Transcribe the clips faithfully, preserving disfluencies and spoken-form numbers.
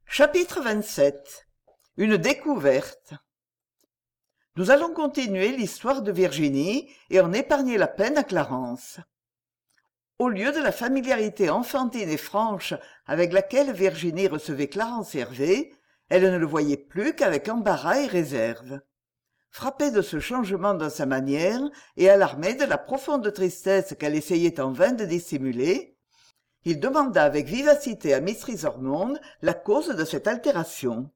Chapitre vingt-sept. Une découverte. Nous allons continuer l'histoire de Virginie et en épargner la peine à Clarence. Au lieu de la familiarité enfantine et franche avec laquelle Virginie recevait Clarence Hervé, elle ne le voyait plus qu'avec embarras et réserve. Frappé de ce changement dans sa manière et alarmé de la profonde tristesse qu'elle essayait en vain de dissimuler, il demanda avec vivacité à Mrs. Ormond la cause de cette altération.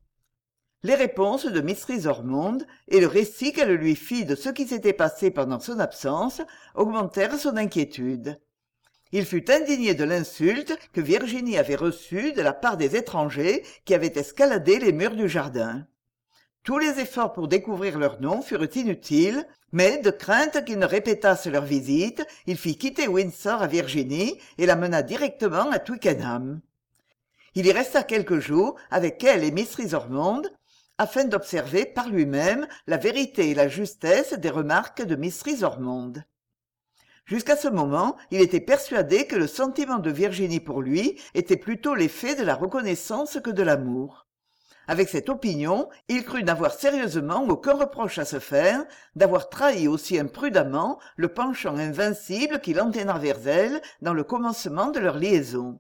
Les réponses de Mrs. Ormond et le récit qu'elle lui fit de ce qui s'était passé pendant son absence augmentèrent son inquiétude. Il fut indigné de l'insulte que Virginie avait reçue de la part des étrangers qui avaient escaladé les murs du jardin. Tous les efforts pour découvrir leur nom furent inutiles, mais, de crainte qu'ils ne répétassent leur visite, il fit quitter Windsor à Virginie et la mena directement à Twickenham. Il y resta quelques jours avec elle et Mrs. Ormond, afin d'observer par lui-même la vérité et la justesse des remarques de Mrs. Ormond. Jusqu'à ce moment, il était persuadé que le sentiment de Virginie pour lui était plutôt l'effet de la reconnaissance que de l'amour. Avec cette opinion, il crut n'avoir sérieusement aucun reproche à se faire, d'avoir trahi aussi imprudemment le penchant invincible qui l'entraîna vers elle dans le commencement de leur liaison.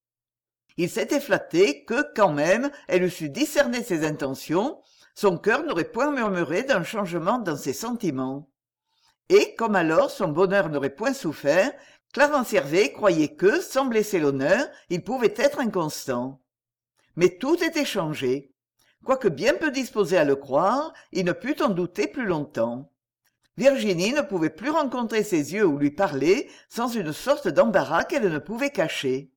Il s'était flatté que, quand même, elle eût su discerner ses intentions, son cœur n'aurait point murmuré d'un changement dans ses sentiments. Et, comme alors son bonheur n'aurait point souffert, Clarence Hervé croyait que, sans blesser l'honneur, il pouvait être inconstant. Mais tout était changé. Quoique bien peu disposé à le croire, il ne put en douter plus longtemps. Virginie ne pouvait plus rencontrer ses yeux ou lui parler sans une sorte d'embarras qu'elle ne pouvait cacher.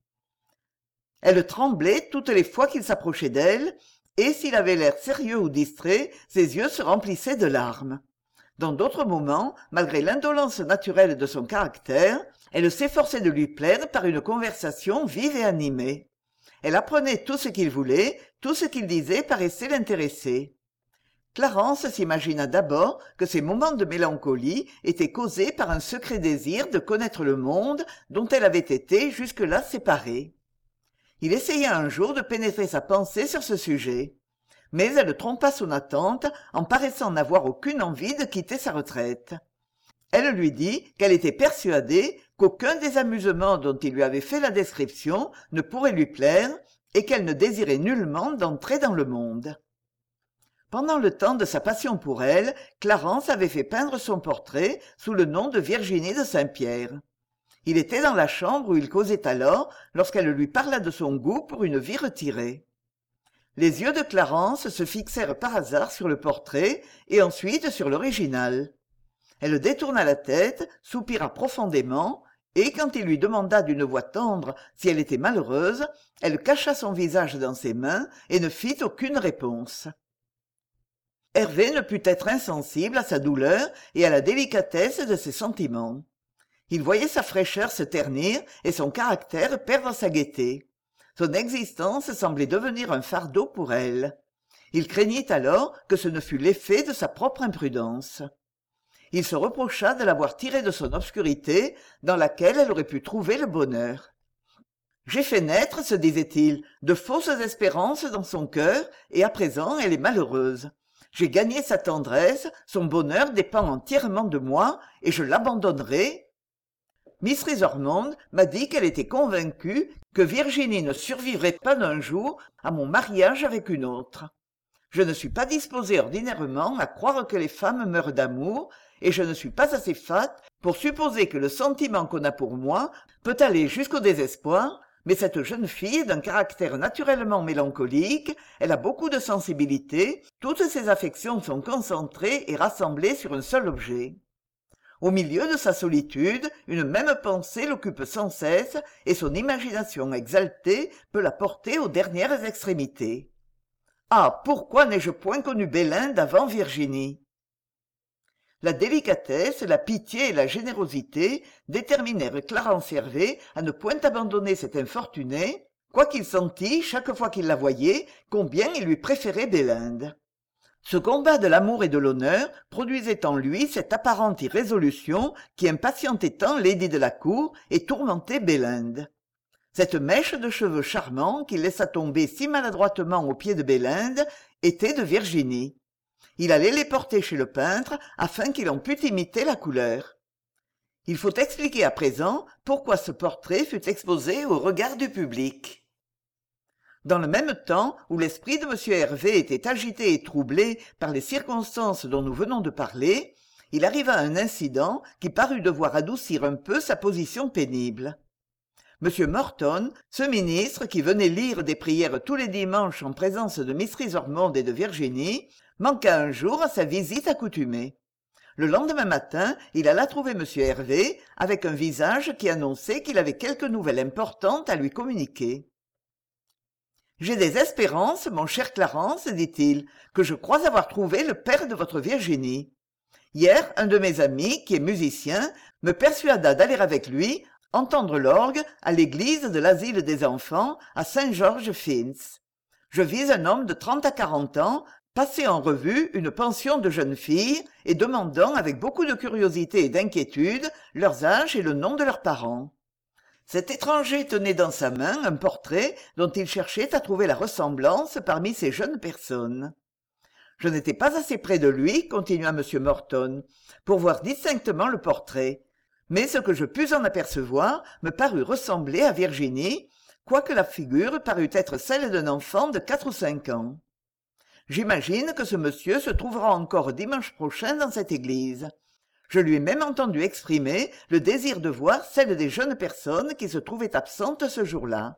Elle tremblait toutes les fois qu'il s'approchait d'elle, et s'il avait l'air sérieux ou distrait, ses yeux se remplissaient de larmes. Dans d'autres moments, malgré l'indolence naturelle de son caractère, elle s'efforçait de lui plaire par une conversation vive et animée. Elle apprenait tout ce qu'il voulait, tout ce qu'il disait paraissait l'intéresser. Clarence s'imagina d'abord que ces moments de mélancolie étaient causés par un secret désir de connaître le monde dont elle avait été jusque-là séparée. Il essaya un jour de pénétrer sa pensée sur ce sujet. Mais elle trompa son attente en paraissant n'avoir aucune envie de quitter sa retraite. Elle lui dit qu'elle était persuadée qu'aucun des amusements dont il lui avait fait la description ne pourrait lui plaire et qu'elle ne désirait nullement d'entrer dans le monde. Pendant le temps de sa passion pour elle, Clarence avait fait peindre son portrait sous le nom de Virginie de Saint-Pierre. Il était dans la chambre où il causait alors lorsqu'elle lui parla de son goût pour une vie retirée. Les yeux de Clarence se fixèrent par hasard sur le portrait et ensuite sur l'original. Elle détourna la tête, soupira profondément, et quand il lui demanda d'une voix tendre si elle était malheureuse, elle cacha son visage dans ses mains et ne fit aucune réponse. Hervé ne put être insensible à sa douleur et à la délicatesse de ses sentiments. Il voyait sa fraîcheur se ternir et son caractère perdre sa gaieté. Son existence semblait devenir un fardeau pour elle. Il craignit alors que ce ne fût l'effet de sa propre imprudence. Il se reprocha de l'avoir tirée de son obscurité dans laquelle elle aurait pu trouver le bonheur. « J'ai fait naître, se disait-il, de fausses espérances dans son cœur, et à présent elle est malheureuse. J'ai gagné sa tendresse, son bonheur dépend entièrement de moi, et je l'abandonnerai. » Mrs. Ormond m'a dit qu'elle était convaincue que Virginie ne survivrait pas d'un jour à mon mariage avec une autre. Je ne suis pas disposé ordinairement à croire que les femmes meurent d'amour, et je ne suis pas assez fat pour supposer que le sentiment qu'on a pour moi peut aller jusqu'au désespoir, mais cette jeune fille est d'un caractère naturellement mélancolique, elle a beaucoup de sensibilité, toutes ses affections sont concentrées et rassemblées sur un seul objet. Au milieu de sa solitude, une même pensée l'occupe sans cesse, et son imagination exaltée peut la porter aux dernières extrémités. Ah, pourquoi n'ai-je point connu Belinde avant Virginie ? La délicatesse, la pitié et la générosité déterminèrent Clarence Hervé à ne point abandonner cette infortunée, quoiqu'il sentît, chaque fois qu'il la voyait, combien il lui préférait Belinde. Ce combat de l'amour et de l'honneur produisait en lui cette apparente irrésolution qui impatientait tant Lady de la Cour et tourmentait Belinde. Cette mèche de cheveux charmants qu'il laissa tomber si maladroitement aux pieds de Belinde était de Virginie. Il allait les porter chez le peintre afin qu'il en pût imiter la couleur. Il faut expliquer à présent pourquoi ce portrait fut exposé au regard du public. Dans le même temps où l'esprit de M. Hervé était agité et troublé par les circonstances dont nous venons de parler, il arriva un incident qui parut devoir adoucir un peu sa position pénible. M. Morton, ce ministre qui venait lire des prières tous les dimanches en présence de Mrs. Ormond et de Virginie, manqua un jour à sa visite accoutumée. Le lendemain matin, il alla trouver M. Hervé avec un visage qui annonçait qu'il avait quelque nouvelle importante à lui communiquer. « J'ai des espérances, mon cher Clarence, dit-il, que je crois avoir trouvé le père de votre Virginie. Hier, un de mes amis, qui est musicien, me persuada d'aller avec lui entendre l'orgue à l'église de l'asile des enfants à Saint-Georges-Fins. Je vis un homme de trente à quarante ans passer en revue une pension de jeunes filles et demandant avec beaucoup de curiosité et d'inquiétude leurs âges et le nom de leurs parents. Cet étranger tenait dans sa main un portrait dont il cherchait à trouver la ressemblance parmi ces jeunes personnes. Je n'étais pas assez près de lui, continua M. Morton, pour voir distinctement le portrait, mais ce que je pus en apercevoir me parut ressembler à Virginie, quoique la figure parût être celle d'un enfant de quatre ou cinq ans. J'imagine que ce monsieur se trouvera encore dimanche prochain dans cette église. Je lui ai même entendu exprimer le désir de voir celle des jeunes personnes qui se trouvaient absentes ce jour-là.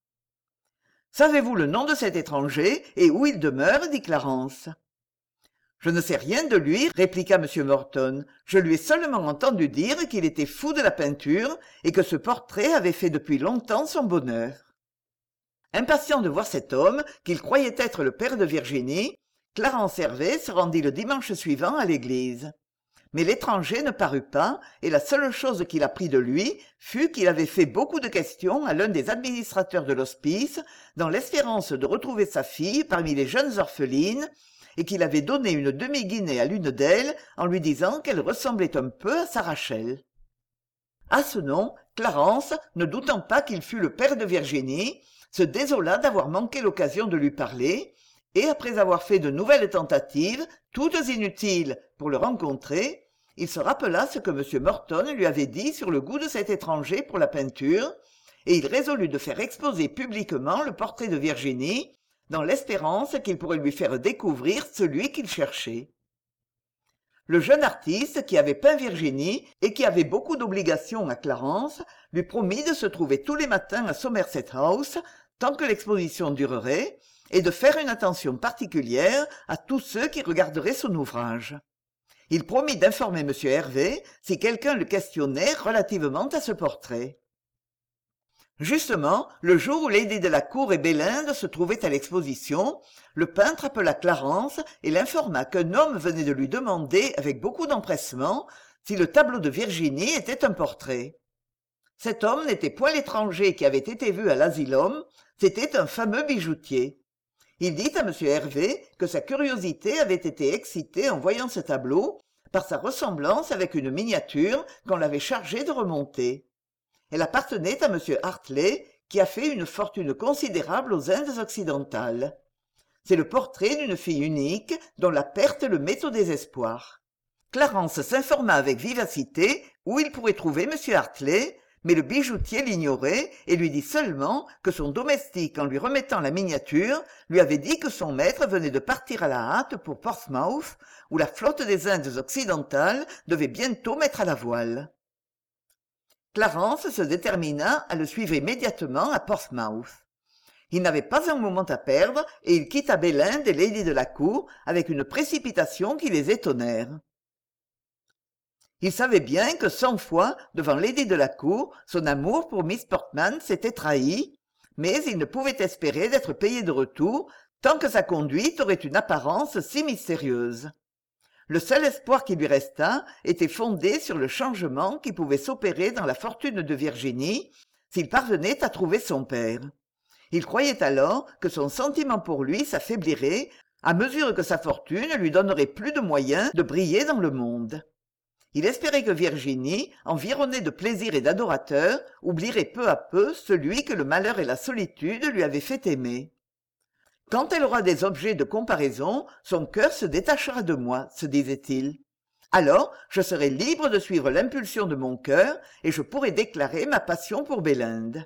« Savez-vous le nom de cet étranger et où il demeure ?» dit Clarence. « Je ne sais rien de lui, » répliqua M. Morton. « Je lui ai seulement entendu dire qu'il était fou de la peinture et que ce portrait avait fait depuis longtemps son bonheur. » Impatient de voir cet homme, qu'il croyait être le père de Virginie, Clarence Hervé se rendit le dimanche suivant à l'église. Mais l'étranger ne parut pas, et la seule chose qu'il apprit de lui fut qu'il avait fait beaucoup de questions à l'un des administrateurs de l'hospice, dans l'espérance de retrouver sa fille parmi les jeunes orphelines, et qu'il avait donné une demi-guinée à l'une d'elles en lui disant qu'elle ressemblait un peu à sa Rachel. À ce nom, Clarence, ne doutant pas qu'il fût le père de Virginie, se désola d'avoir manqué l'occasion de lui parler, et après avoir fait de nouvelles tentatives, toutes inutiles, pour le rencontrer, il se rappela ce que M. Morton lui avait dit sur le goût de cet étranger pour la peinture, et il résolut de faire exposer publiquement le portrait de Virginie, dans l'espérance qu'il pourrait lui faire découvrir celui qu'il cherchait. Le jeune artiste qui avait peint Virginie et qui avait beaucoup d'obligations à Clarence lui promit de se trouver tous les matins à Somerset House tant que l'exposition durerait et de faire une attention particulière à tous ceux qui regarderaient son ouvrage. Il promit d'informer M. Hervé si quelqu'un le questionnait relativement à ce portrait. Justement, le jour où Lady Delacour et Belinde se trouvaient à l'exposition, le peintre appela Clarence et l'informa qu'un homme venait de lui demander avec beaucoup d'empressement si le tableau de Virginie était un portrait. Cet homme n'était point l'étranger qui avait été vu à l'asylum, c'était un fameux bijoutier. Il dit à M. Hervé que sa curiosité avait été excitée en voyant ce tableau par sa ressemblance avec une miniature qu'on l'avait chargé de remonter. Elle appartenait à M. Hartley, qui a fait une fortune considérable aux Indes occidentales. C'est le portrait d'une fille unique dont la perte le met au désespoir. Clarence s'informa avec vivacité où il pourrait trouver M. Hartley, mais le bijoutier l'ignorait et lui dit seulement que son domestique, en lui remettant la miniature, lui avait dit que son maître venait de partir à la hâte pour Portsmouth, où la flotte des Indes occidentales devait bientôt mettre à la voile. Clarence se détermina à le suivre immédiatement à Portsmouth. Il n'avait pas un moment à perdre et il quitta Belinde et Lady Delacour avec une précipitation qui les étonnèrent. Il savait bien que cent fois, devant Lady Delacour, son amour pour Miss Portman s'était trahi, mais il ne pouvait espérer d'être payé de retour tant que sa conduite aurait une apparence si mystérieuse. Le seul espoir qui lui restât était fondé sur le changement qui pouvait s'opérer dans la fortune de Virginie s'il parvenait à trouver son père. Il croyait alors que son sentiment pour lui s'affaiblirait à mesure que sa fortune lui donnerait plus de moyens de briller dans le monde. Il espérait que Virginie, environnée de plaisirs et d'adorateurs, oublierait peu à peu celui que le malheur et la solitude lui avaient fait aimer. Quand elle aura des objets de comparaison, son cœur se détachera de moi, se disait-il. Alors, je serai libre de suivre l'impulsion de mon cœur et je pourrai déclarer ma passion pour Belinde.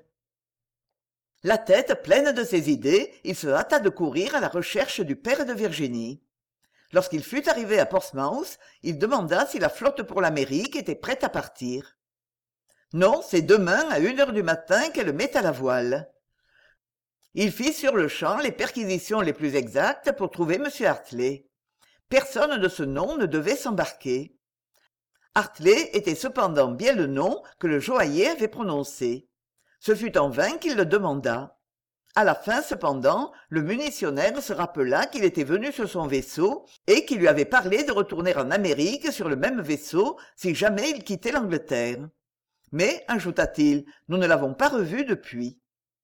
La tête pleine de ces idées, il se hâta de courir à la recherche du père de Virginie. Lorsqu'il fut arrivé à Portsmouth, il demanda si la flotte pour l'Amérique était prête à partir. Non, c'est demain à une heure du matin qu'elle met à la voile. Il fit sur-le-champ les perquisitions les plus exactes pour trouver M. Hartley. Personne de ce nom ne devait s'embarquer. Hartley était cependant bien le nom que le joaillier avait prononcé. Ce fut en vain qu'il le demanda. À la fin, cependant, le munitionnaire se rappela qu'il était venu sur son vaisseau et qu'il lui avait parlé de retourner en Amérique sur le même vaisseau si jamais il quittait l'Angleterre. Mais, ajouta-t-il, nous ne l'avons pas revu depuis.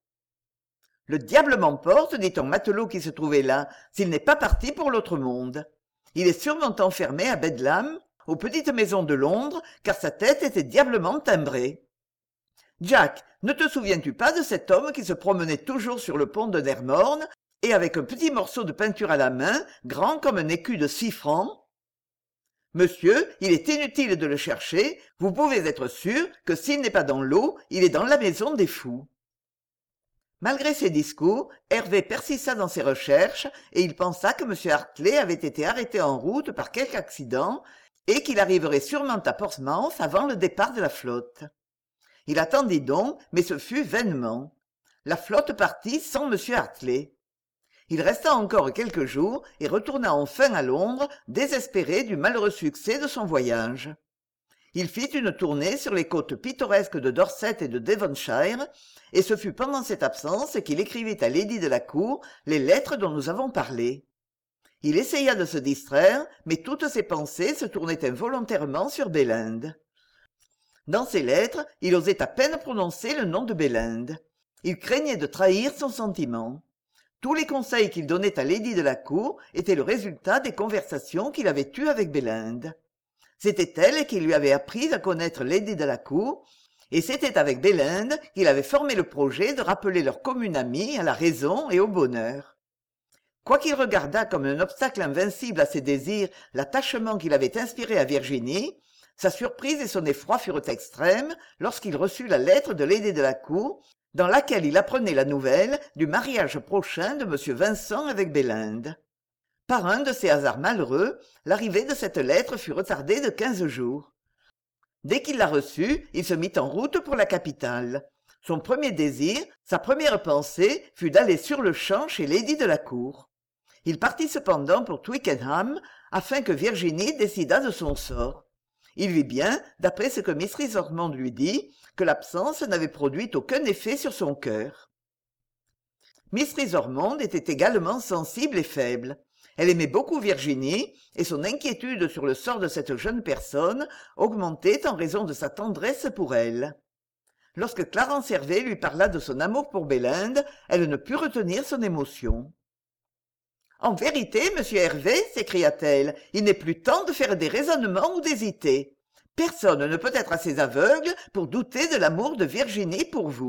Le diable m'emporte, dit un matelot qui se trouvait là, s'il n'est pas parti pour l'autre monde. Il est sûrement enfermé à Bedlam, aux petites maisons de Londres, car sa tête était diablement timbrée. Jack, ne te souviens-tu pas de cet homme qui se promenait toujours sur le pont de Nermorne et avec un petit morceau de peinture à la main, grand comme un écu de six francs? Monsieur, il est inutile de le chercher, vous pouvez être sûr que s'il n'est pas dans l'eau, il est dans la maison des fous. Malgré ces discours, Hervé persista dans ses recherches et il pensa que M. Hartley avait été arrêté en route par quelque accident et qu'il arriverait sûrement à Portsmouth avant le départ de la flotte. Il attendit donc, mais ce fut vainement. La flotte partit sans M. Hartley. Il resta encore quelques jours et retourna enfin à Londres, désespéré du malheureux succès de son voyage. Il fit une tournée sur les côtes pittoresques de Dorset et de Devonshire, et ce fut pendant cette absence qu'il écrivit à Lady de la Cour les lettres dont nous avons parlé. Il essaya de se distraire, mais toutes ses pensées se tournaient involontairement sur Belinde. Dans ses lettres, il osait à peine prononcer le nom de Belinde. Il craignait de trahir son sentiment. Tous les conseils qu'il donnait à Lady de la Cour étaient le résultat des conversations qu'il avait eues avec Belinde. C'était elle qui lui avait appris à connaître Lady de la Cour, et c'était avec Belinde qu'il avait formé le projet de rappeler leur commune amie à la raison et au bonheur. Quoiqu'il regardât comme un obstacle invincible à ses désirs l'attachement qu'il avait inspiré à Virginie, sa surprise et son effroi furent extrêmes lorsqu'il reçut la lettre de Lady de la Cour, dans laquelle il apprenait la nouvelle du mariage prochain de M. Vincent avec Belinde. Par un de ces hasards malheureux, l'arrivée de cette lettre fut retardée de quinze jours. Dès qu'il la reçut, il se mit en route pour la capitale. Son premier désir, sa première pensée, fut d'aller sur-le-champ chez Lady de la Cour. Il partit cependant pour Twickenham, afin que Virginie décidât de son sort. Il vit bien, d'après ce que Mistress Ormond lui dit, que l'absence n'avait produit aucun effet sur son cœur. Mistress Ormond était également sensible et faible. Elle aimait beaucoup Virginie, et son inquiétude sur le sort de cette jeune personne augmentait en raison de sa tendresse pour elle. Lorsque Clarence Hervé lui parla de son amour pour Belinde, elle ne put retenir son émotion. « En vérité, monsieur Hervé, s'écria-t-elle, il n'est plus temps de faire des raisonnements ou d'hésiter. Personne ne peut être assez aveugle pour douter de l'amour de Virginie pour vous. »«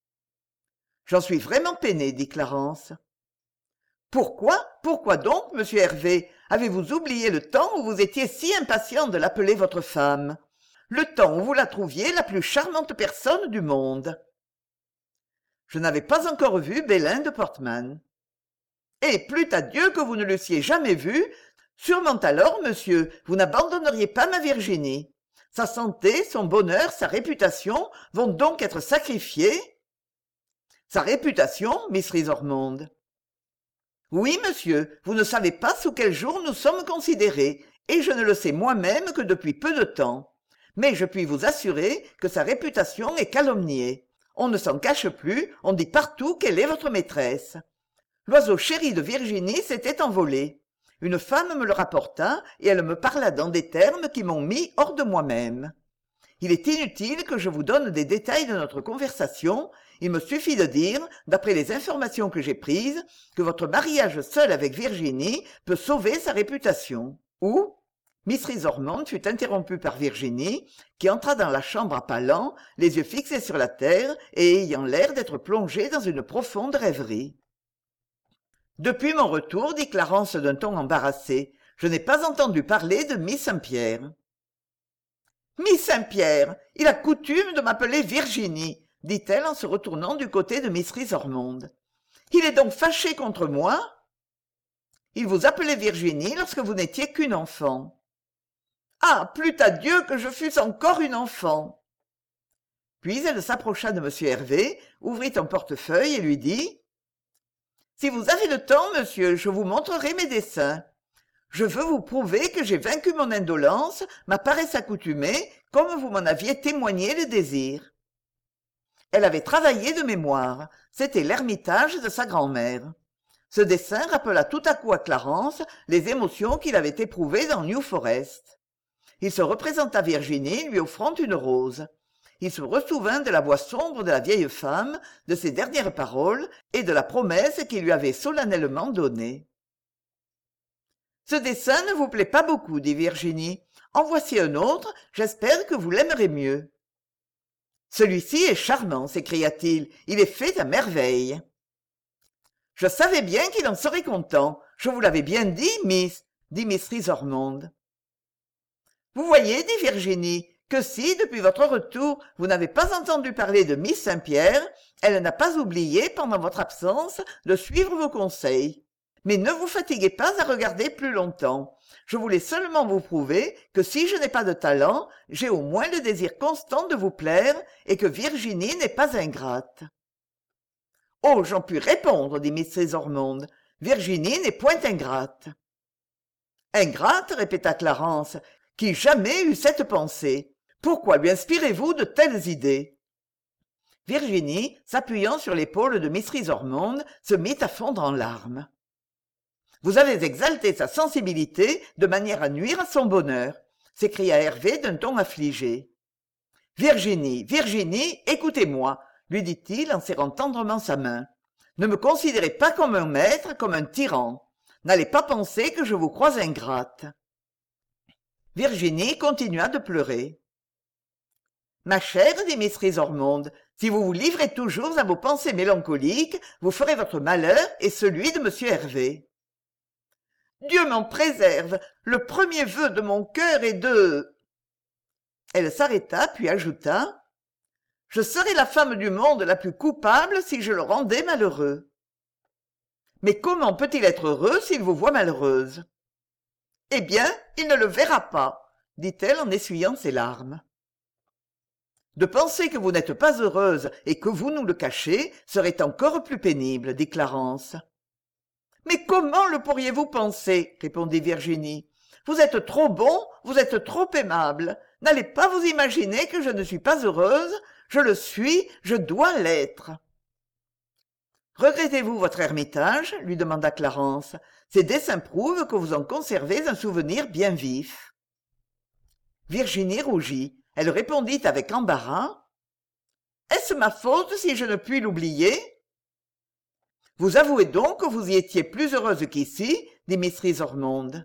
J'en suis vraiment peinée, dit Clarence. »« Pourquoi, pourquoi donc, monsieur Hervé, avez-vous oublié le temps où vous étiez si impatient de l'appeler votre femme ? Le temps où vous la trouviez la plus charmante personne du monde. » Je n'avais pas encore vu Belinde Portman. Et plût à Dieu que vous ne l'eussiez jamais vue, sûrement alors, monsieur, vous n'abandonneriez pas ma Virginie. Sa santé, son bonheur, sa réputation vont donc être sacrifiés. Sa réputation, Mistress Ormond. Oui, monsieur, vous ne savez pas sous quel jour nous sommes considérés, et je ne le sais moi-même que depuis peu de temps. Mais je puis vous assurer que sa réputation est calomniée. On ne s'en cache plus, on dit partout qu'elle est votre maîtresse. L'oiseau chéri de Virginie s'était envolé. Une femme me le rapporta, et elle me parla dans des termes qui m'ont mis hors de moi-même. Il est inutile que je vous donne des détails de notre conversation, il me suffit de dire, d'après les informations que j'ai prises, que votre mariage seul avec Virginie peut sauver sa réputation. Ou, Miss Risormond fut interrompue par Virginie, qui entra dans la chambre à pas lents, les yeux fixés sur la terre et ayant l'air d'être plongée dans une profonde rêverie. « Depuis mon retour, dit Clarence d'un ton embarrassé, je n'ai pas entendu parler de Miss Saint-Pierre. »« Miss Saint-Pierre, il a coutume de m'appeler Virginie, dit-elle en se retournant du côté de Miss Risormond. Il est donc fâché contre moi ? Il vous appelait Virginie lorsque vous n'étiez qu'une enfant. Ah, plût à Dieu que je fusse encore une enfant. Puis elle s'approcha de M. Hervé, ouvrit un portefeuille et lui dit « Si vous avez le temps, monsieur, je vous montrerai mes dessins. Je veux vous prouver que j'ai vaincu mon indolence, ma paresse accoutumée, comme vous m'en aviez témoigné le désir. » Elle avait travaillé de mémoire. C'était l'ermitage de sa grand-mère. Ce dessin rappela tout à coup à Clarence les émotions qu'il avait éprouvées dans New Forest. Il se représenta Virginie lui offrant une rose. Il se ressouvint de la voix sombre de la vieille femme, de ses dernières paroles et de la promesse qu'il lui avait solennellement donnée. « Ce dessin ne vous plaît pas beaucoup, dit Virginie. En voici un autre, j'espère que vous l'aimerez mieux. »« Celui-ci est charmant, s'écria-t-il, il est fait à merveille. »« Je savais bien qu'il en serait content, je vous l'avais bien dit, Miss, dit Miss Risormond. »« Vous voyez, dit Virginie, que si, depuis votre retour, vous n'avez pas entendu parler de Miss Saint-Pierre, elle n'a pas oublié, pendant votre absence, de suivre vos conseils. Mais ne vous fatiguez pas à regarder plus longtemps. Je voulais seulement vous prouver que si je n'ai pas de talent, j'ai au moins le désir constant de vous plaire et que Virginie n'est pas ingrate. »« Oh, j'en puis répondre, dit Miss Risormond. Virginie n'est point ingrate. »« Ingrate, répéta Clarence, qui jamais eut cette pensée. Pourquoi lui inspirez-vous de telles idées ?» Virginie, s'appuyant sur l'épaule de Miss Risormond, se mit à fondre en larmes. « Vous avez exalté sa sensibilité de manière à nuire à son bonheur, » s'écria Hervé d'un ton affligé. « Virginie, Virginie, écoutez-moi, lui dit-il en serrant tendrement sa main. « Ne me considérez pas comme un maître, comme un tyran. N'allez pas penser que je vous crois ingrate. » Virginie continua de pleurer. « Ma chère, dit Miss Risormond, si vous vous livrez toujours à vos pensées mélancoliques, vous ferez votre malheur et celui de monsieur Hervé. »« Dieu m'en préserve, le premier vœu de mon cœur est de... » Elle s'arrêta, puis ajouta « Je serais la femme du monde la plus coupable si je le rendais malheureux. »« Mais comment peut-il être heureux s'il vous voit malheureuse ?»« Eh bien, il ne le verra pas, » dit-elle en essuyant ses larmes. « De penser que vous n'êtes pas heureuse et que vous nous le cachez serait encore plus pénible, dit Clarence. « Mais comment le pourriez-vous penser ?» répondit Virginie. « Vous êtes trop bon, vous êtes trop aimable. N'allez pas vous imaginer que je ne suis pas heureuse. Je le suis, je dois l'être. »« Regrettez-vous votre ermitage ?» lui demanda Clarence. « Ces dessins prouvent que vous en conservez un souvenir bien vif. » Virginie rougit. Elle répondit avec embarras. « Est-ce ma faute si je ne puis l'oublier ?»« Vous avouez donc que vous y étiez plus heureuse qu'ici ?» dit Miss Risormond.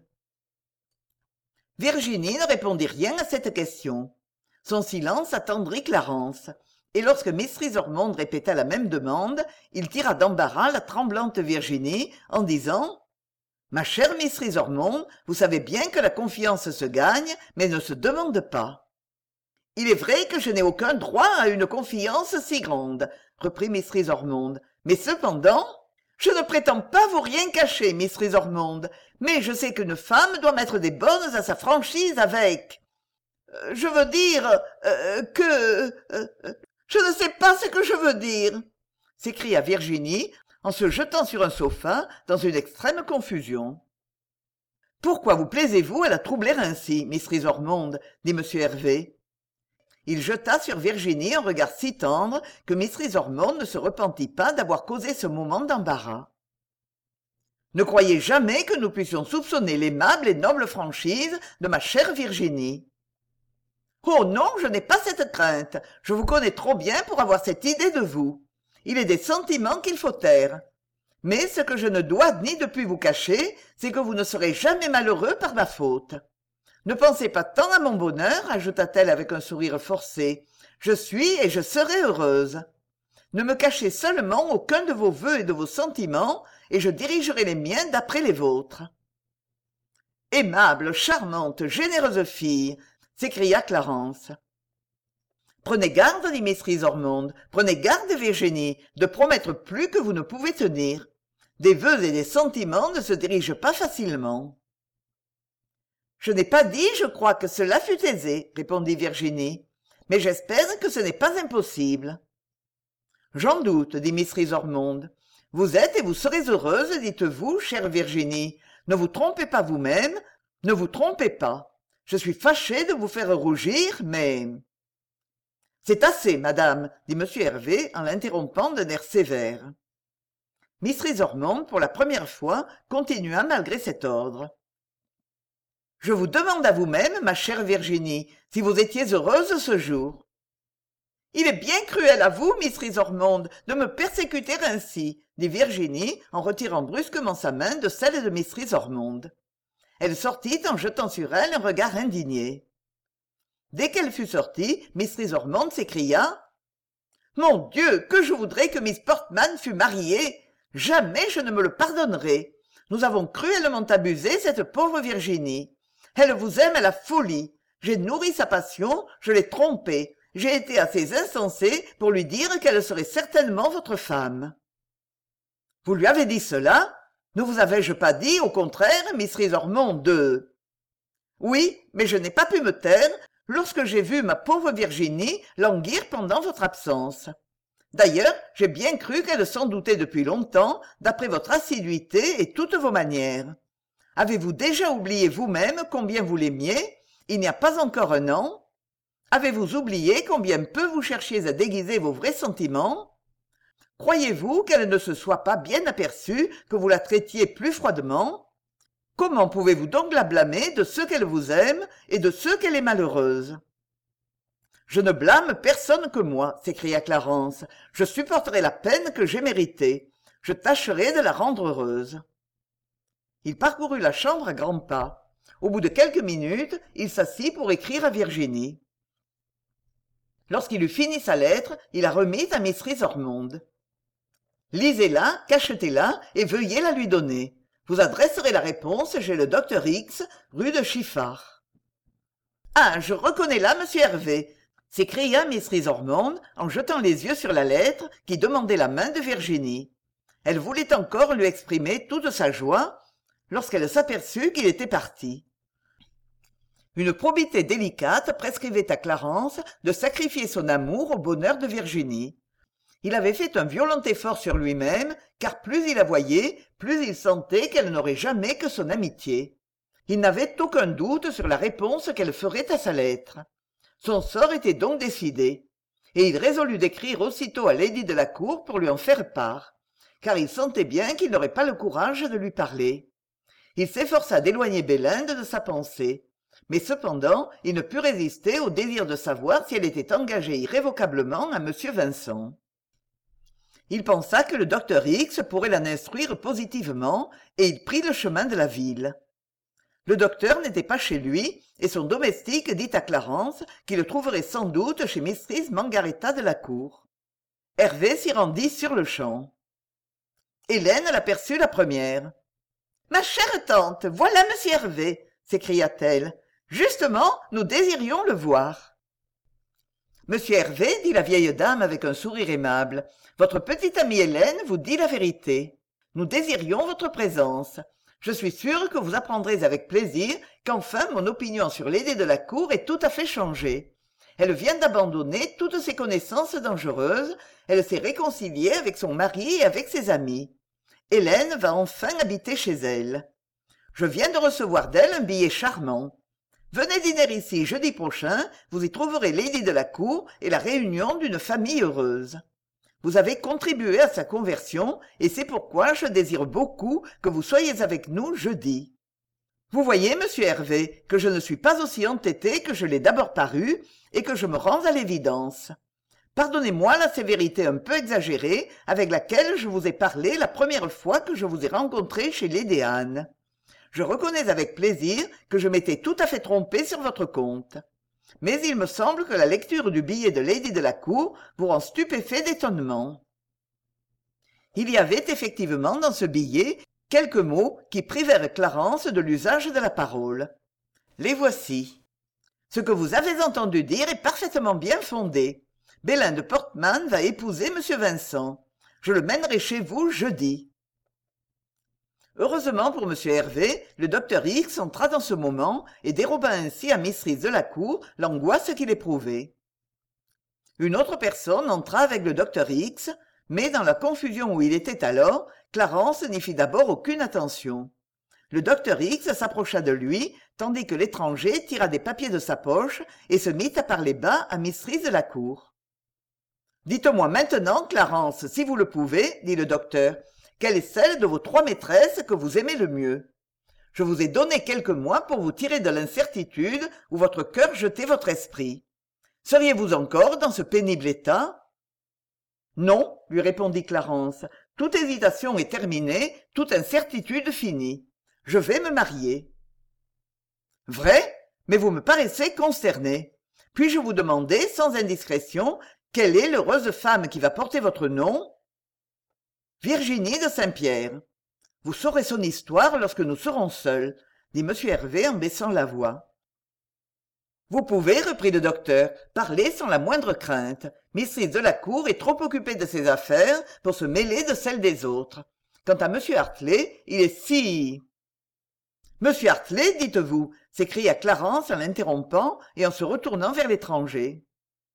Virginie ne répondit rien à cette question. Son silence attendrit Clarence, et lorsque Miss Risormond répéta la même demande, il tira d'embarras la tremblante Virginie en disant « Ma chère Miss Risormond, vous savez bien que la confiance se gagne, mais ne se demande pas. » « Il est vrai que je n'ai aucun droit à une confiance si grande, » reprit Miss Risormond, « mais cependant... » « Je ne prétends pas vous rien cacher, Miss Risormond, mais je sais qu'une femme doit mettre des bonnes à sa franchise avec... Euh, je veux dire euh, que... Euh, je ne sais pas ce que je veux dire, » s'écria Virginie en se jetant sur un sofa dans une extrême confusion. « Pourquoi vous plaisez-vous à la troubler ainsi, Miss Risormond ?» dit M. Hervé. Il jeta sur Virginie un regard si tendre que Miss Risormond ne se repentit pas d'avoir causé ce moment d'embarras. « Ne croyez jamais que nous puissions soupçonner l'aimable et noble franchise de ma chère Virginie. »« Oh non, je n'ai pas cette crainte. Je vous connais trop bien pour avoir cette idée de vous. Il est des sentiments qu'il faut taire. Mais ce que je ne dois ni depuis vous cacher, c'est que vous ne serez jamais malheureux par ma faute. Ne pensez pas tant à mon bonheur, ajouta-t-elle avec un sourire forcé. Je suis et je serai heureuse. Ne me cachez seulement aucun de vos vœux et de vos sentiments, et je dirigerai les miens d'après les vôtres. Aimable, charmante, généreuse fille, s'écria Clarence. Prenez garde, dit Mrs. Ormond, prenez garde, Virginie, de promettre plus que vous ne pouvez tenir. Des vœux et des sentiments ne se dirigent pas facilement. Je n'ai pas dit, je crois, que cela fût aisé, répondit Virginie, mais j'espère que ce n'est pas impossible. J'en doute, dit Mrs. Ormond. Vous êtes et vous serez heureuse, dites-vous, chère Virginie. Ne vous trompez pas vous-même, ne vous trompez pas. Je suis fâché de vous faire rougir, mais... C'est assez, madame, dit M. Hervé en l'interrompant d'un air sévère. Mrs. Ormond, pour la première fois, continua malgré cet ordre. Je vous demande à vous-même, ma chère Virginie, si vous étiez heureuse ce jour. Il est bien cruel à vous, Mrs. Ormond, de me persécuter ainsi, dit Virginie en retirant brusquement sa main de celle de Mrs. Ormond. Elle sortit en jetant sur elle un regard indigné. Dès qu'elle fut sortie, Mrs. Ormond s'écria « Mon Dieu, que je voudrais que Miss Portman fût mariée! Jamais je ne me le pardonnerai. Nous avons cruellement abusé cette pauvre Virginie. Elle vous aime à la folie. J'ai nourri sa passion, je l'ai trompée. J'ai été assez insensé pour lui dire qu'elle serait certainement votre femme. » « Vous lui avez dit cela? Ne vous avais-je pas dit, au contraire, Mrs. Ormond, de... »« Oui, mais je n'ai pas pu me taire lorsque j'ai vu ma pauvre Virginie languir pendant votre absence. D'ailleurs, j'ai bien cru qu'elle s'en doutait depuis longtemps, d'après votre assiduité et toutes vos manières. Avez-vous déjà oublié vous-même combien vous l'aimiez, il n'y a pas encore un an? Avez-vous oublié combien peu vous cherchiez à déguiser vos vrais sentiments? Croyez-vous qu'elle ne se soit pas bien aperçue que vous la traitiez plus froidement? Comment pouvez-vous donc la blâmer de ceux qu'elle vous aime et de ceux qu'elle est malheureuse? » « Je ne blâme personne que moi, s'écria Clarence. Je supporterai la peine que j'ai méritée. Je tâcherai de la rendre heureuse. Il parcourut la chambre à grands pas. Au bout de quelques minutes, il s'assit pour écrire à Virginie. Lorsqu'il eut fini sa lettre, il la remit à Mrs. Ormond. « Lisez-la, cachetez-la et veuillez la lui donner. Vous adresserez la réponse chez le docteur X, rue de Chiffard. »« Ah, je reconnais là M. Hervé !» s'écria Mrs. Ormond en jetant les yeux sur la lettre qui demandait la main de Virginie. Elle voulait encore lui exprimer toute sa joie lorsqu'elle s'aperçut qu'il était parti. Une probité délicate prescrivait à Clarence de sacrifier son amour au bonheur de Virginie. Il avait fait un violent effort sur lui-même, car plus il la voyait, plus il sentait qu'elle n'aurait jamais que son amitié. Il n'avait aucun doute sur la réponse qu'elle ferait à sa lettre. Son sort était donc décidé, et il résolut d'écrire aussitôt à Lady de la Cour pour lui en faire part, car il sentait bien qu'il n'aurait pas le courage de lui parler. Il s'efforça d'éloigner Belinde de sa pensée, mais cependant il ne put résister au désir de savoir si elle était engagée irrévocablement à M. Vincent. Il pensa que le docteur X pourrait l'en instruire positivement, et il prit le chemin de la ville. Le docteur n'était pas chez lui, et son domestique dit à Clarence qu'il le trouverait sans doute chez Mrs. Margaretta de la Cour. Hervé s'y rendit sur-le-champ. Hélène l'aperçut la première. « Ma chère tante, voilà monsieur Hervé !» s'écria-t-elle. « Justement, nous désirions le voir. » Monsieur Hervé, dit la vieille dame avec un sourire aimable, « votre petite amie Hélène vous dit la vérité. Nous désirions votre présence. Je suis sûre que vous apprendrez avec plaisir qu'enfin mon opinion sur Lady de la Cour est tout à fait changée. Elle vient d'abandonner toutes ses connaissances dangereuses, elle s'est réconciliée avec son mari et avec ses amis. Hélène va enfin habiter chez elle. Je viens de recevoir d'elle un billet charmant. Venez dîner ici jeudi prochain, vous y trouverez Lady de la Cour et la réunion d'une famille heureuse. Vous avez contribué à sa conversion, et c'est pourquoi je désire beaucoup que vous soyez avec nous jeudi. Vous voyez, monsieur Hervé, que je ne suis pas aussi entêté que je l'ai d'abord paru, et que je me rends à l'évidence. Pardonnez-moi la sévérité un peu exagérée avec laquelle je vous ai parlé la première fois que je vous ai rencontré chez Lady Anne. Je reconnais avec plaisir que je m'étais tout à fait trompé sur votre compte. Mais il me semble que la lecture du billet de Lady Delacour vous rend stupéfait d'étonnement. Il y avait effectivement dans ce billet quelques mots qui privèrent Clarence de l'usage de la parole. Les voici. Ce que vous avez entendu dire est parfaitement bien fondé. Belin de Portman va épouser monsieur Vincent. Je le mènerai chez vous jeudi. Heureusement pour monsieur Hervé, le docteur X entra dans ce moment et déroba ainsi à mistress Delacour l'angoisse qu'il éprouvait. Une autre personne entra avec le docteur X, mais dans la confusion où il était alors, Clarence n'y fit d'abord aucune attention. Le docteur X s'approcha de lui, tandis que l'étranger tira des papiers de sa poche et se mit à parler bas à mistress Delacour. « Dites-moi maintenant, Clarence, si vous le pouvez, dit le docteur, quelle est celle de vos trois maîtresses que vous aimez le mieux? Je vous ai donné quelques mois pour vous tirer de l'incertitude où votre cœur jetait votre esprit. Seriez-vous encore dans ce pénible état? » « Non, lui répondit Clarence, toute hésitation est terminée, toute incertitude finie. Je vais me marier. »« Vrai? Mais vous me paraissez consterné. Puis-je vous demander, sans indiscrétion, quelle est l'heureuse femme qui va porter votre nom? »« Virginie de Saint-Pierre. Vous saurez son histoire lorsque nous serons seuls, dit M. Hervé en baissant la voix. Vous pouvez, reprit le docteur, parler sans la moindre crainte. mistress Delacour est trop occupée de ses affaires pour se mêler de celles des autres. Quant à M. Hartley, il est si... Monsieur Hartley, dites-vous, s'écria Clarence en l'interrompant et en se retournant vers l'étranger.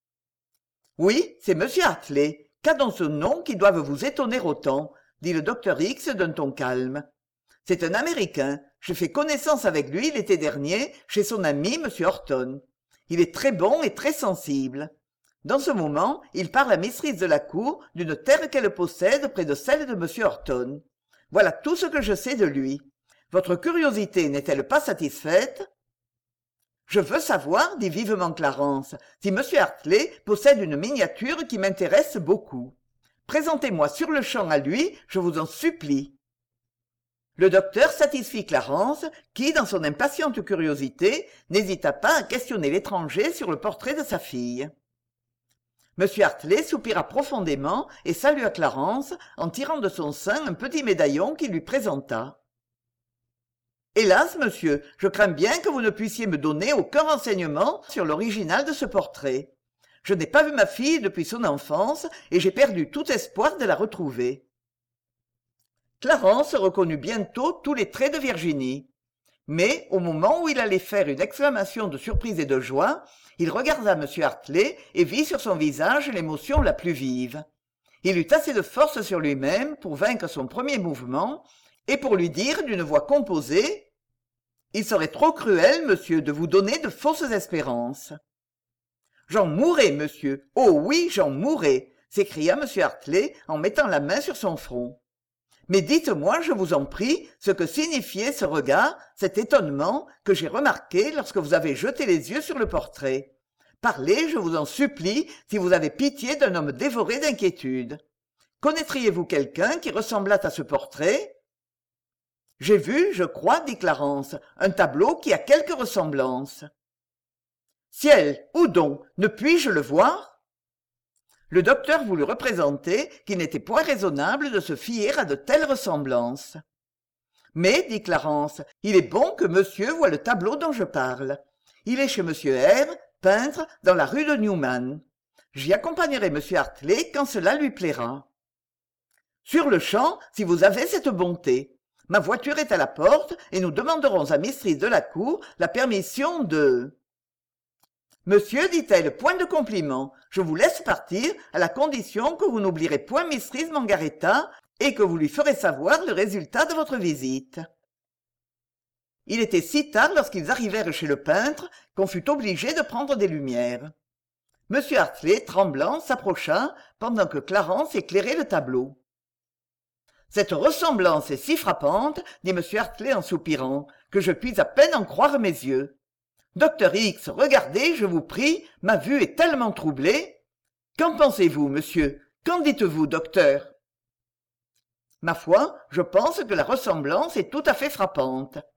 Oui, c'est monsieur Hartley. Qu'a donc ce nom qui doive vous étonner autant, dit le docteur X d'un ton calme. C'est un Américain. J'ai fait connaissance avec lui l'été dernier chez son ami monsieur Horton. Il est très bon et très sensible. Dans ce moment, il parle à mistress Delacour d'une terre qu'elle possède près de celle de monsieur Horton. Voilà tout ce que je sais de lui. Votre curiosité n'est-elle pas satisfaite? Je veux savoir, dit vivement Clarence, si monsieur Hartley possède une miniature qui m'intéresse beaucoup. Présentez-moi sur-le-champ à lui, je vous en supplie. Le docteur satisfit Clarence, qui, dans son impatiente curiosité, n'hésita pas à questionner l'étranger sur le portrait de sa fille. Monsieur Hartley soupira profondément et salua Clarence en tirant de son sein un petit médaillon qu'il lui présenta. « Hélas, monsieur, je crains bien que vous ne puissiez me donner aucun renseignement sur l'original de ce portrait. Je n'ai pas vu ma fille depuis son enfance et j'ai perdu tout espoir de la retrouver. » Clarence reconnut bientôt tous les traits de Virginie. Mais, au moment où il allait faire une exclamation de surprise et de joie, il regarda M. Hartley et vit sur son visage l'émotion la plus vive. Il eut assez de force sur lui-même pour vaincre son premier mouvement et pour lui dire d'une voix composée « Il serait trop cruel, monsieur, de vous donner de fausses espérances. »« J'en mourrai, monsieur, oh oui, j'en mourrai !» s'écria M. Hartley en mettant la main sur son front. Mais dites-moi, je vous en prie, ce que signifiait ce regard, cet étonnement que j'ai remarqué lorsque vous avez jeté les yeux sur le portrait. Parlez, je vous en supplie, si vous avez pitié d'un homme dévoré d'inquiétude. Connaîtriez-vous quelqu'un qui ressemblât à ce portrait? J'ai vu, je crois, dit Clarence, un tableau qui a quelque ressemblance. Ciel, où donc? Ne puis-je le voir? Le docteur voulut représenter qu'il n'était point raisonnable de se fier à de telles ressemblances. Mais, dit Clarence, il est bon que monsieur voie le tableau dont je parle. Il est chez monsieur R, peintre, dans la rue de Newman. J'y accompagnerai monsieur Hartley quand cela lui plaira. Sur-le-champ, si vous avez cette bonté. Ma voiture est à la porte et nous demanderons à mistress Delacour la permission de... Monsieur, dit-elle, point de compliment. Je vous laisse partir à la condition que vous n'oublierez point mistress Margaretta et que vous lui ferez savoir le résultat de votre visite. Il était si tard lorsqu'ils arrivèrent chez le peintre qu'on fut obligé de prendre des lumières. Monsieur Hartley, tremblant, s'approcha pendant que Clarence éclairait le tableau. Cette ressemblance est si frappante, dit M. Hartley en soupirant, que je puis à peine en croire mes yeux. Docteur X, regardez, je vous prie, ma vue est tellement troublée. Qu'en pensez-vous, monsieur? Qu'en dites-vous, docteur? Ma foi, je pense que la ressemblance est tout à fait frappante.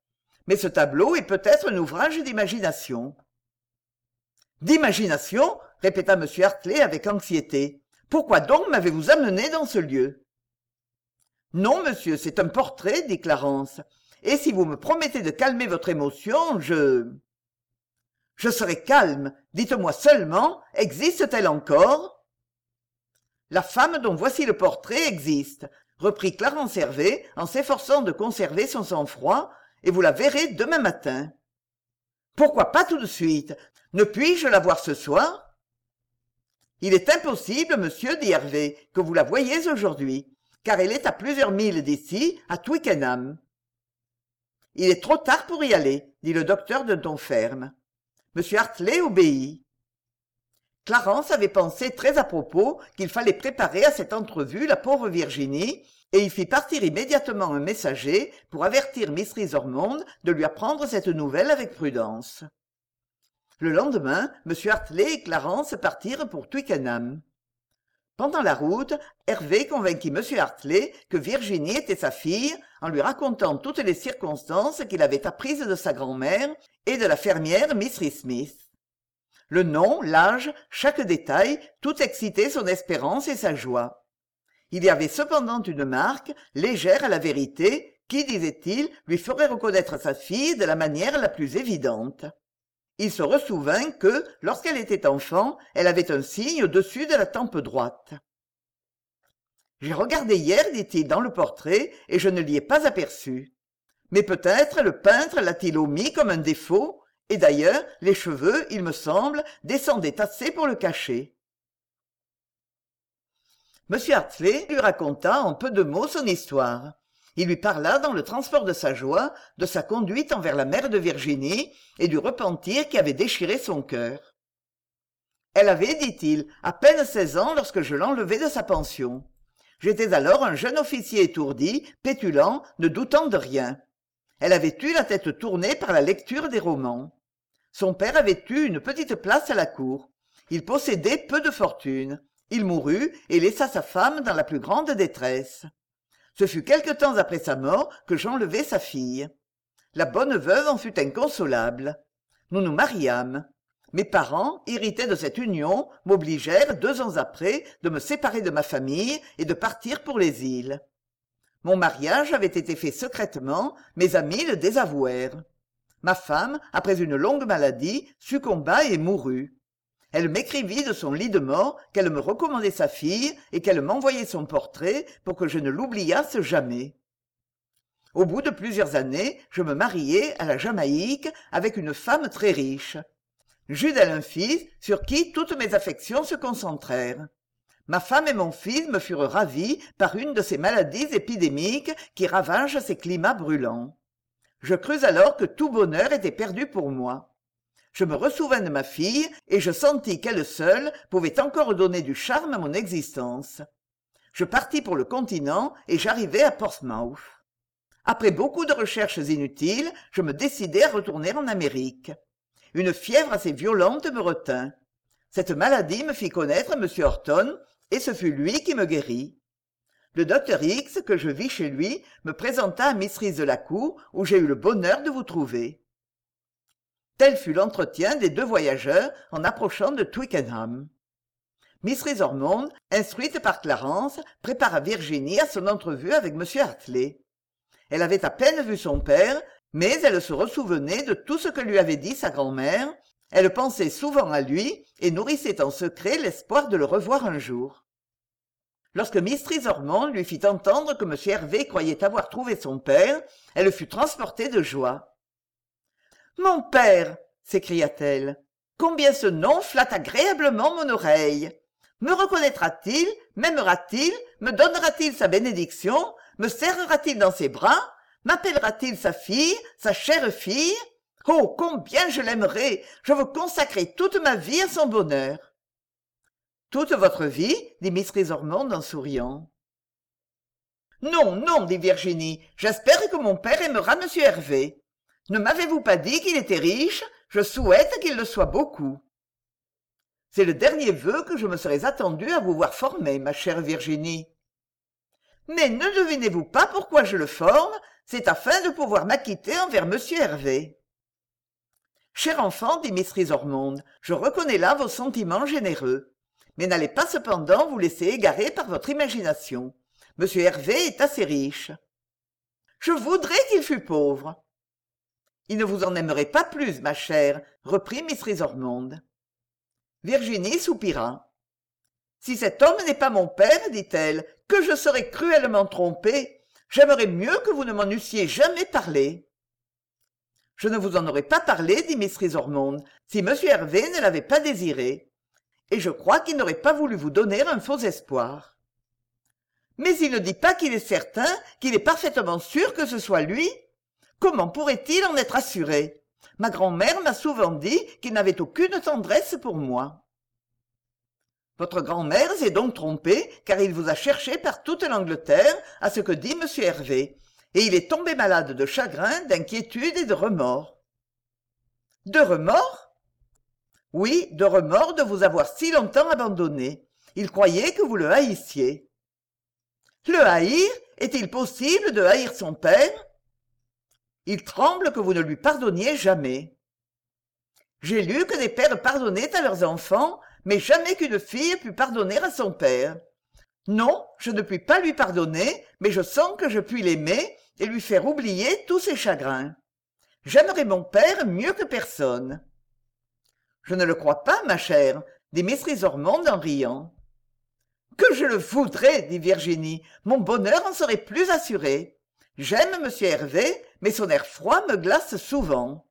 Mais ce tableau est peut-être un ouvrage d'imagination. D'imagination, répéta M. Hartley avec anxiété. Pourquoi donc m'avez-vous amené dans ce lieu? Non, monsieur, c'est un portrait, dit Clarence. Et si vous me promettez de calmer votre émotion, je... Je serai calme. Dites-moi seulement, existe-t-elle encore? La femme dont voici le portrait existe, reprit Clarence Hervé en s'efforçant de conserver son sang-froid, et vous la verrez demain matin. Pourquoi pas tout de suite? Ne puis-je la voir ce soir? Il est impossible, monsieur, dit Hervé, que vous la voyiez aujourd'hui, car elle est à plusieurs milles d'ici, à Twickenham. Il est trop tard pour y aller, dit le docteur d'un ton ferme. Monsieur Hartley obéit. Clarence avait pensé très à propos qu'il fallait préparer à cette entrevue la pauvre Virginie, et il fit partir immédiatement un messager pour avertir Mrs. Ormond de lui apprendre cette nouvelle avec prudence. Le lendemain, M. Hartley et Clarence partirent pour Twickenham. Pendant la route, Hervé convainquit M. Hartley que Virginie était sa fille en lui racontant toutes les circonstances qu'il avait apprises de sa grand-mère et de la fermière Miss Smith. Le nom, l'âge, chaque détail, tout excitait son espérance et sa joie. Il y avait cependant une marque, légère à la vérité, qui, disait-il, lui ferait reconnaître sa fille de la manière la plus évidente. Il se ressouvint que, lorsqu'elle était enfant, elle avait un signe au-dessus de la tempe droite. « J'ai regardé hier, dit-il, dans le portrait, et je ne l'y ai pas aperçu. Mais peut-être le peintre l'a-t-il omis comme un défaut, et d'ailleurs, les cheveux, il me semble, descendaient assez pour le cacher. » M. Hartley lui raconta en peu de mots son histoire. Il lui parla, dans le transport de sa joie, de sa conduite envers la mère de Virginie et du repentir qui avait déchiré son cœur. Elle avait, dit-il, à peine seize ans lorsque je l'enlevai de sa pension. J'étais alors un jeune officier étourdi, pétulant, ne doutant de rien. Elle avait eu la tête tournée par la lecture des romans. Son père avait eu une petite place à la cour. Il possédait peu de fortune. Il mourut et laissa sa femme dans la plus grande détresse. Ce fut quelque temps après sa mort que j'enlevai sa fille. La bonne veuve en fut inconsolable. Nous nous mariâmes. Mes parents, irrités de cette union, m'obligèrent, deux ans après, de me séparer de ma famille et de partir pour les îles. Mon mariage avait été fait secrètement, mes amis le désavouèrent. Ma femme, après une longue maladie, succomba et mourut. Elle m'écrivit de son lit de mort qu'elle me recommandait sa fille et qu'elle m'envoyait son portrait pour que je ne l'oubliasse jamais. Au bout de plusieurs années, je me mariai à la Jamaïque avec une femme très riche. J'eus d'elle un fils sur qui toutes mes affections se concentrèrent. Ma femme et mon fils me furent ravis par une de ces maladies épidémiques qui ravagent ces climats brûlants. Je crus alors que tout bonheur était perdu pour moi. Je me ressouvins de ma fille et je sentis qu'elle seule pouvait encore donner du charme à mon existence. Je partis pour le continent et j'arrivai à Portsmouth. Après beaucoup de recherches inutiles, je me décidai à retourner en Amérique. Une fièvre assez violente me retint. Cette maladie me fit connaître M. Horton et ce fut lui qui me guérit. Le docteur X, que je vis chez lui, me présenta à Mrs. de la Cour où j'ai eu le bonheur de vous trouver. Tel fut l'entretien des deux voyageurs en approchant de Twickenham. Mrs. Ormond, instruite par Clarence, prépara Virginie à son entrevue avec M. Hartley. Elle avait à peine vu son père, mais elle se ressouvenait de tout ce que lui avait dit sa grand-mère, elle pensait souvent à lui et nourrissait en secret l'espoir de le revoir un jour. Lorsque Mrs. Ormond lui fit entendre que M. Hervé croyait avoir trouvé son père, elle fut transportée de joie. « Mon père !» s'écria-t-elle. « Combien ce nom flatte agréablement mon oreille! Me reconnaîtra-t-il, m'aimera-t-il, me donnera-t-il sa bénédiction, me serrera-t-il dans ses bras, m'appellera-t-il sa fille, sa chère fille? Oh, combien je l'aimerais! Je veux consacrer toute ma vie à son bonheur. » « Toute votre vie ?» dit Mrs. Ormond en souriant. « Non, non, dit Virginie, j'espère que mon père aimera M. Hervé. Ne m'avez-vous pas dit qu'il était riche? Je souhaite qu'il le soit beaucoup. » « C'est le dernier vœu que je me serais attendue à vous voir former, ma chère Virginie. »« Mais ne devinez-vous pas pourquoi je le forme? c'est afin de pouvoir m'acquitter envers monsieur Hervé. Cher enfant, dit miss Risormond, je reconnais là vos sentiments généreux. Mais n'allez pas cependant vous laisser égarer par votre imagination. Monsieur Hervé est assez riche. Je voudrais qu'il fût pauvre. Il ne vous en aimerait pas plus, ma chère, reprit miss Risormond. Virginie soupira. Si cet homme n'est pas mon père, dit-elle, que je serais cruellement trompée, j'aimerais mieux que vous ne m'en eussiez jamais parlé. Je ne vous en aurais pas parlé, dit miss Risormond, si monsieur Hervé ne l'avait pas désiré. Et je crois qu'il n'aurait pas voulu vous donner un faux espoir. Mais il ne dit pas qu'il est certain, qu'il est parfaitement sûr que ce soit lui. Comment pourrait-il en être assuré? Ma grand-mère m'a souvent dit qu'il n'avait aucune tendresse pour moi. Votre grand-mère s'est donc trompée, car il vous a cherché par toute l'Angleterre, à ce que dit monsieur Hervé, et il est tombé malade de chagrin, d'inquiétude et de remords. De remords? Oui, de remords de vous avoir si longtemps abandonné. Il croyait que vous le haïssiez. Le haïr? Est-il possible de haïr son père? Il tremble que vous ne lui pardonniez jamais. J'ai lu que des pères pardonnaient à leurs enfants, mais jamais qu'une fille pût pardonner à son père. Non, je ne puis pas lui pardonner, mais je sens que je puis l'aimer et lui faire oublier tous ses chagrins. J'aimerais mon père mieux que personne. Je ne le crois pas, ma chère, dit miss Risormond en riant. Que je le voudrais, dit Virginie, mon bonheur en serait plus assuré. J'aime monsieur Hervé, mais son air froid me glace souvent.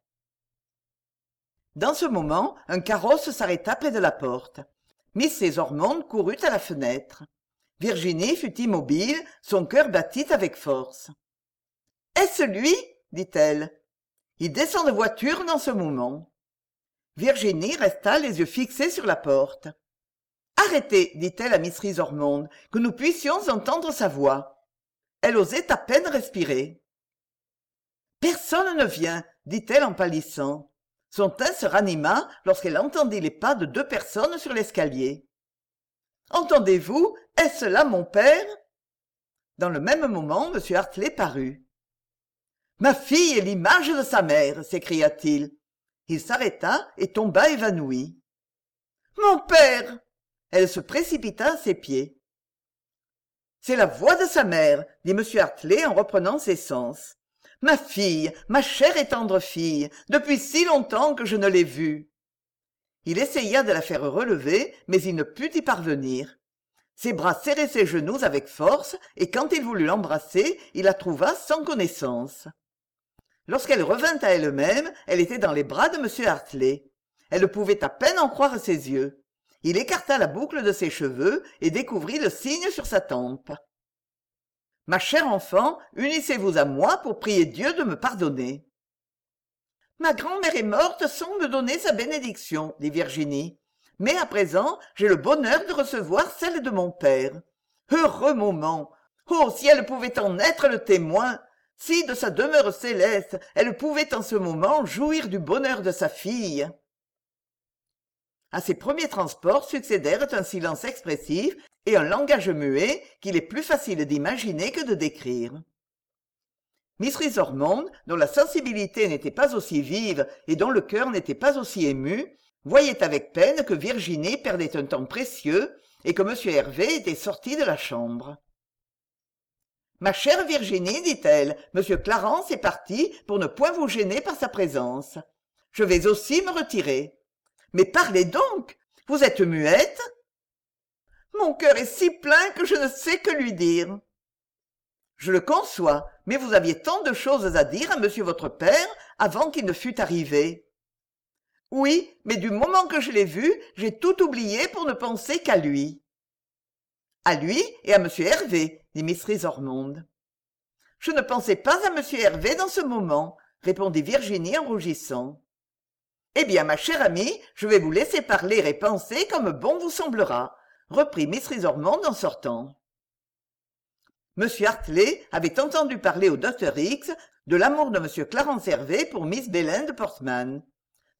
Dans ce moment, un carrosse s'arrêta près de la porte. miss Risormond courut à la fenêtre. Virginie fut immobile, son cœur battit avec force. « Est-ce lui ?» dit-elle. Il descend de voiture dans ce moment. Virginie resta les yeux fixés sur la porte. « Arrêtez, dit-elle à miss Risormond, que nous puissions entendre sa voix. » Elle osait à peine respirer. « Personne ne vient, dit-elle en pâlissant. Son teint se ranima lorsqu'elle entendit les pas de deux personnes sur l'escalier. « Entendez-vous? Est-ce là mon père ?» Dans le même moment, M. Hartley parut. « Ma fille est l'image de sa mère !» s'écria-t-il. Il s'arrêta et tomba évanoui. « Mon père !» Elle se précipita à ses pieds. « C'est la voix de sa mère !» dit M. Hartley en reprenant ses sens. « Ma fille, ma chère et tendre fille, depuis si longtemps que je ne l'ai vue !» Il essaya de la faire relever, mais il ne put y parvenir. Ses bras serraient ses genoux avec force, et quand il voulut l'embrasser, il la trouva sans connaissance. Lorsqu'elle revint à elle-même, elle était dans les bras de M. Hartley. Elle pouvait à peine en croire ses yeux. Il écarta la boucle de ses cheveux et découvrit le signe sur sa tempe. « Ma chère enfant, unissez-vous à moi pour prier Dieu de me pardonner. »« Ma grand-mère est morte sans me donner sa bénédiction, » dit Virginie. « Mais à présent, j'ai le bonheur de recevoir celle de mon père. Heureux moment! Oh, si elle pouvait en être le témoin! Si, de sa demeure céleste, elle pouvait en ce moment jouir du bonheur de sa fille !» À ces premiers transports succédèrent un silence expressif et un langage muet qu'il est plus facile d'imaginer que de décrire. miss Risormond, dont la sensibilité n'était pas aussi vive et dont le cœur n'était pas aussi ému, voyait avec peine que Virginie perdait un temps précieux et que M. Hervé était sorti de la chambre. « Ma chère Virginie, dit-elle, M. Clarence est parti pour ne point vous gêner par sa présence. Je vais aussi me retirer. Mais parlez donc! Vous êtes muette? Mon cœur est si plein que je ne sais que lui dire. Je le conçois, mais vous aviez tant de choses à dire à monsieur votre père avant qu'il ne fût arrivé. Oui, mais du moment que je l'ai vu, j'ai tout oublié pour ne penser qu'à lui. À lui et à monsieur Hervé, dit miss Risormond. Je ne pensais pas à monsieur Hervé dans ce moment, répondit Virginie en rougissant. Eh bien, ma chère amie, je vais vous laisser parler et penser comme bon vous semblera, reprit miss Risormond en sortant. M. Hartley avait entendu parler au docteur X de l'amour de M. Clarence Hervé pour miss Bélène de Portman.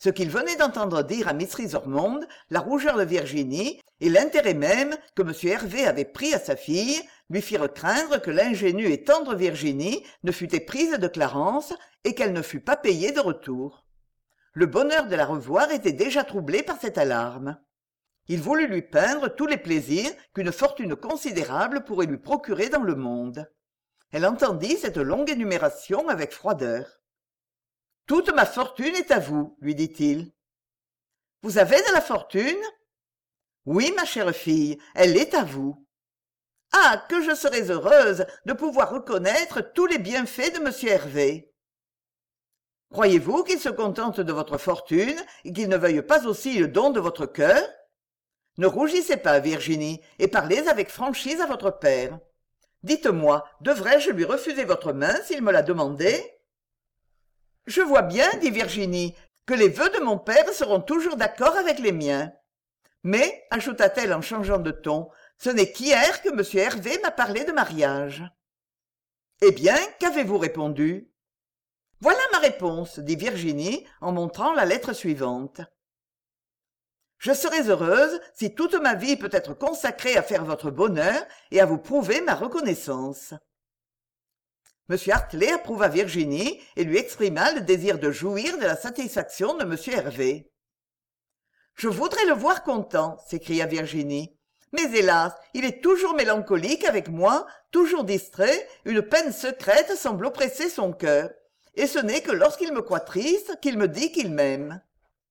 Ce qu'il venait d'entendre dire à Mrs. Ormond, la rougeur de Virginie et l'intérêt même que M. Hervé avait pris à sa fille lui firent craindre que l'ingénue et tendre Virginie ne fût éprise de Clarence et qu'elle ne fût pas payée de retour. Le bonheur de la revoir était déjà troublé par cette alarme. Il voulut lui peindre tous les plaisirs qu'une fortune considérable pourrait lui procurer dans le monde. Elle entendit cette longue énumération avec froideur. « Toute ma fortune est à vous, lui dit-il. « Vous avez de la fortune ? » ?»« Oui, ma chère fille, elle est à vous. »« Ah, que je serais heureuse de pouvoir reconnaître tous les bienfaits de monsieur Hervé. » »« Croyez-vous qu'il se contente de votre fortune et qu'il ne veuille pas aussi le don de votre cœur ? Ne rougissez pas, Virginie, et parlez avec franchise à votre père. Dites-moi, devrais-je lui refuser votre main s'il me la demandait ? Je vois bien, dit Virginie, que les vœux de mon père seront toujours d'accord avec les miens. Mais, ajouta-t-elle en changeant de ton, ce n'est qu'hier que M. Hervé m'a parlé de mariage. Eh bien, qu'avez-vous répondu ? Voilà ma réponse, dit Virginie en montrant la lettre suivante. Je serais heureuse si toute ma vie peut être consacrée à faire votre bonheur et à vous prouver ma reconnaissance. M. Hartley approuva Virginie et lui exprima le désir de jouir de la satisfaction de M. Hervé. « Je voudrais le voir content, » s'écria Virginie. « Mais hélas, il est toujours mélancolique avec moi, toujours distrait, une peine secrète semble oppresser son cœur, et ce n'est que lorsqu'il me croit triste qu'il me dit qu'il m'aime. »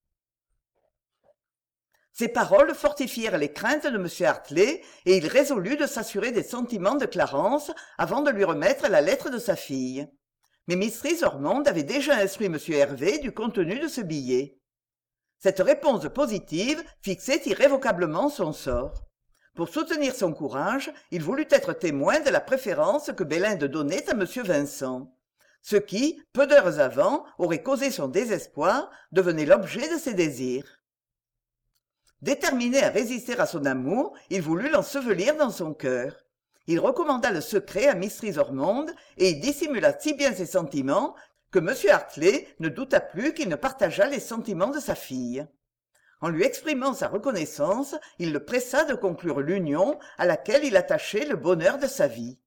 Ces paroles fortifièrent les craintes de M. Hartley, et il résolut de s'assurer des sentiments de Clarence avant de lui remettre la lettre de sa fille. Mais Mrs. Ormond avait déjà instruit M. Hervé du contenu de ce billet. Cette réponse positive fixait irrévocablement son sort. Pour soutenir son courage, il voulut être témoin de la préférence que Belinde donnait à M. Vincent. Ce qui, peu d'heures avant, aurait causé son désespoir, devenait l'objet de ses désirs. Déterminé à résister à son amour, il voulut l'ensevelir dans son cœur. Il recommanda le secret à Mrs. Ormond et y dissimula si bien ses sentiments que M. Hartley ne douta plus qu'il ne partageât les sentiments de sa fille. En lui exprimant sa reconnaissance, il le pressa de conclure l'union à laquelle il attachait le bonheur de sa vie.